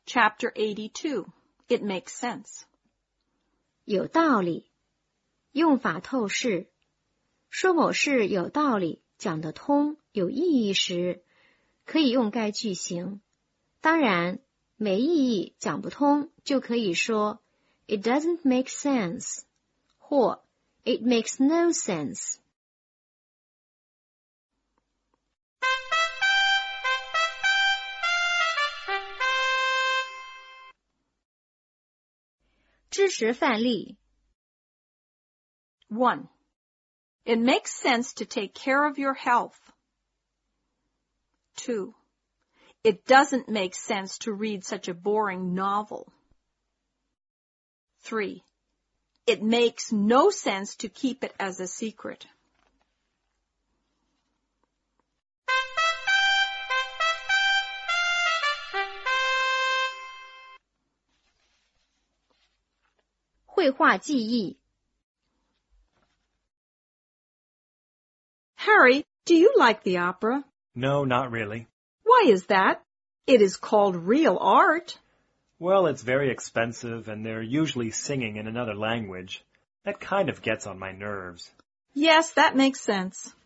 Chapter 82. It makes sense. 有道理，用法透视。说某事有道理，讲得通，有意义时，可以用该句型。当然，没意义，讲不通，就可以说 It doesn't make sense 或 It makes no sense。知识范例 1. It makes sense to take care of your health. 2. It doesn't make sense to read such a boring novel. 3. It makes no sense to keep it as a secret. 绘画记忆 Harry, do you like the opera? No, not really. Why is that? It is called real art. Well, it's very expensive, and they're usually singing in another language. That kind of gets on my nerves. Yes, that makes sense.